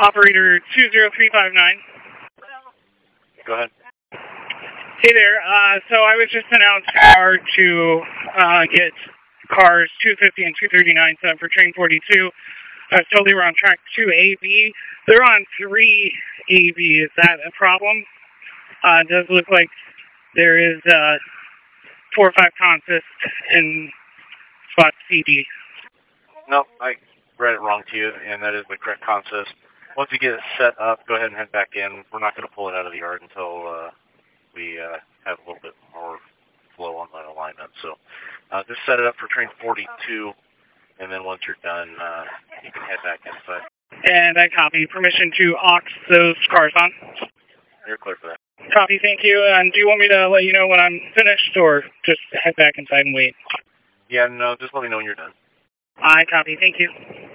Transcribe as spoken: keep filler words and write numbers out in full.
Operator two zero three five nine. Go ahead. Hey there. Uh, so I was just sent out to our to uh, get cars two fifty and two thirty-nine set up for train forty-two. I was told they were on track two A B. They're on three A B. Is that a problem? Uh, it does look like there is uh, four or five consist in spot C D. No, I read it wrong to you, and that is the correct consist. Once you get it set up, go ahead and head back in. We're not going to pull it out of the yard until uh, we uh, have a little bit more flow on that alignment. So uh, just set it up for train forty-two, and then once you're done, uh, you can head back inside. And I copy. Permission to aux those cars on. You're clear for that. Copy, thank you. And do you want me to let you know when I'm finished, or just head back inside and wait? Yeah, no, just let me know when you're done. I copy, thank you.